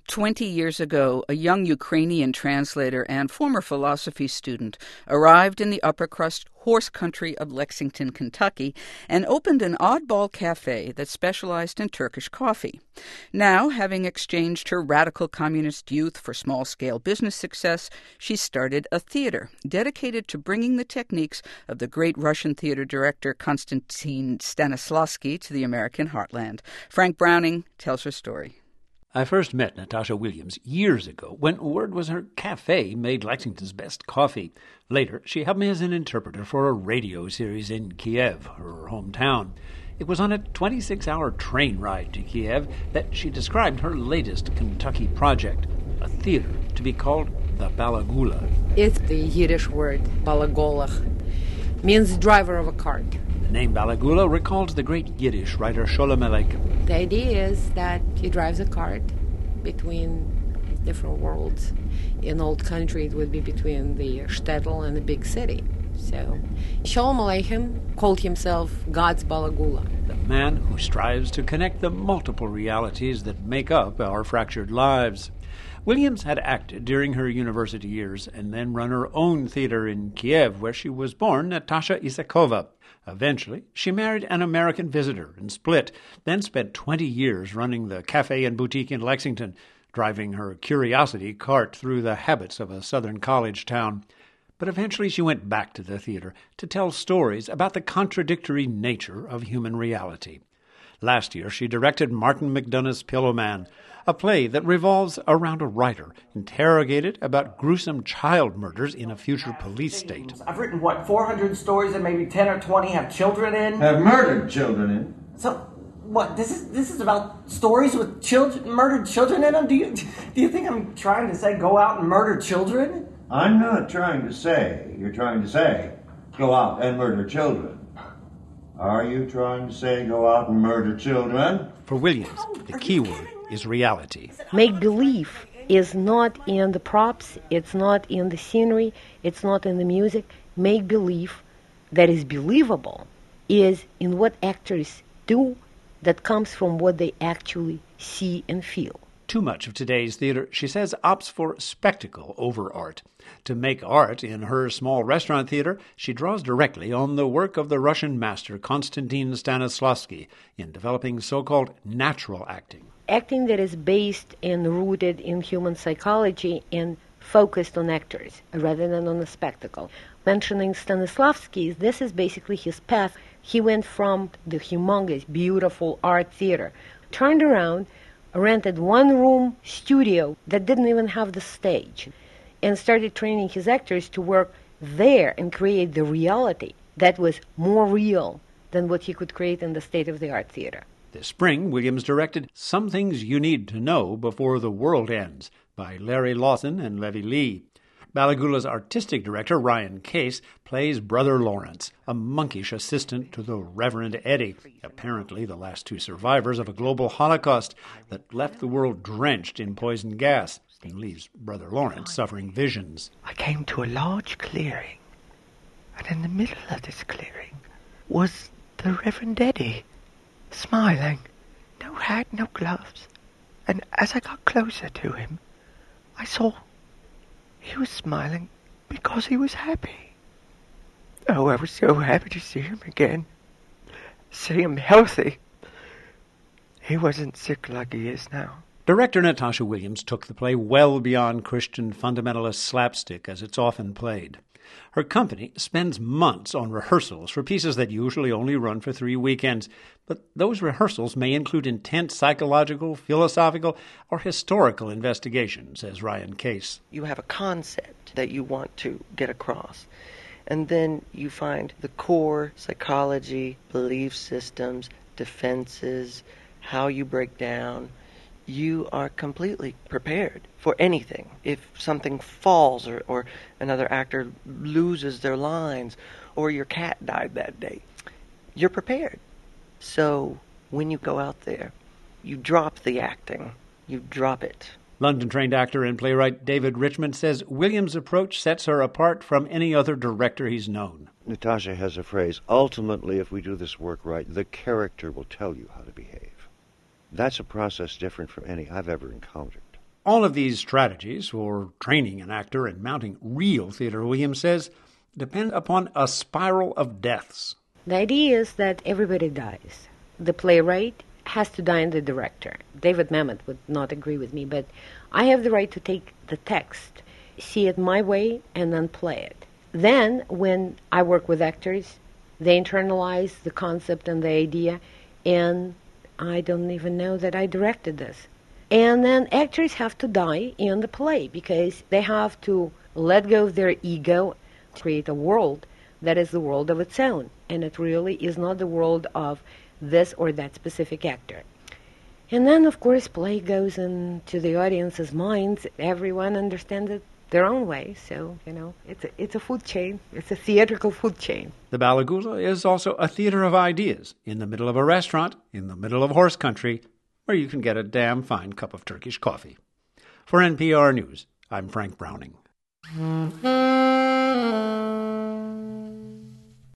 20 years ago, a young Ukrainian translator and former philosophy student arrived in the upper crust horse country of Lexington, Kentucky, and opened an oddball cafe that specialized in Turkish coffee. Now, having exchanged her radical communist youth for small-scale business success, she started a theater dedicated to bringing the techniques of the great Russian theater director Konstantin Stanislavski to the American heartland. Frank Browning tells her story. I first met Natasha Williams years ago when word was her cafe made Lexington's best coffee. Later, she helped me as an interpreter for a radio series in Kiev, her hometown. It was on a 26-hour train ride to Kiev that she described her latest Kentucky project, a theater to be called the Balagula. It's the Yiddish word, balagolach, means driver of a cart. The name Balagula recalls the great Yiddish writer Sholem Aleichem. The idea is that he drives a cart between different worlds. In old country, it would be between the shtetl and the big city. So, Sholem Aleichem called himself God's Balagula. The man who strives to connect the multiple realities that make up our fractured lives. Williams had acted during her university years and then run her own theater in Kiev, where she was born, Natasha Isakova. Eventually, she married an American visitor and split, then spent 20 years running the cafe and boutique in Lexington, driving her curiosity cart through the habits of a southern college town. But eventually she went back to the theater to tell stories about the contradictory nature of human reality. Last year, she directed Martin McDonagh's Pillow Man, a play that revolves around a writer interrogated about gruesome child murders in a future police state. I've written, 400 stories and maybe 10 or 20 have children in? Have murdered children in? So, what, this is about stories with children, murdered children in them? Do you think I'm trying to say go out and murder children? I'm not trying to say. You're trying to say go out and murder children. Are you trying to say go out and murder children? For Williams, the key word is reality. Make-believe is not in the props, it's not in the scenery, it's not in the music. Make-believe that is believable is in what actors do that comes from what they actually see and feel. Too much of today's theater, she says, opts for spectacle over art. To make art in her small restaurant theater, she draws directly on the work of the Russian master Konstantin Stanislavski in developing so-called natural acting. Acting that is based and rooted in human psychology and focused on actors rather than on the spectacle. Mentioning Stanislavski, this is basically his path. He went from the humongous, beautiful art theater, turned around, rented one-room studio that didn't even have the stage, and started training his actors to work there and create the reality that was more real than what he could create in the state-of-the-art theater. This spring, Williams directed Some Things You Need to Know Before the World Ends by Larry Lawson and Levy Lee. Balagula's artistic director, Ryan Case, plays Brother Lawrence, a monkish assistant to the Reverend Eddie, apparently the last two survivors of a global Holocaust that left the world drenched in poison gas and leaves Brother Lawrence suffering visions. I came to a large clearing, and in the middle of this clearing was the Reverend Eddie, smiling, no hat, no gloves. And as I got closer to him, I saw he was smiling because he was happy. Oh, I was so happy to see him again. See him healthy. He wasn't sick like he is now. Director Natasha Williams took the play well beyond Christian fundamentalist slapstick as it's often played. Her company spends months on rehearsals for pieces that usually only run for 3 weekends, but those rehearsals may include intense psychological, philosophical, or historical investigation, says Ryan Case. You have a concept that you want to get across, and then you find the core psychology, belief systems, defenses, how you break down. You are completely prepared for anything. If something falls or another actor loses their lines or your cat died that day, you're prepared. So when you go out there, you drop the acting. You drop it. London-trained actor and playwright David Richmond says Williams' approach sets her apart from any other director he's known. Natasha has a phrase, ultimately, if we do this work right, the character will tell you how to behave. That's a process different from any I've ever encountered. All of these strategies for training an actor and mounting real theater, Williams says, depend upon a spiral of deaths. The idea is that everybody dies. The playwright has to die and the director. David Mamet would not agree with me, but I have the right to take the text, see it my way, and then play it. Then, when I work with actors, they internalize the concept and the idea, and I don't even know that I directed this. And then actors have to die in the play because they have to let go of their ego, create a world that is the world of its own, and it really is not the world of this or that specific actor. And then, of course, play goes into the audience's minds. Everyone understands it their own way. So, it's a food chain. It's a theatrical food chain. The Balagula is also a theater of ideas in the middle of a restaurant, in the middle of horse country, where you can get a damn fine cup of Turkish coffee. For NPR News, I'm Frank Browning.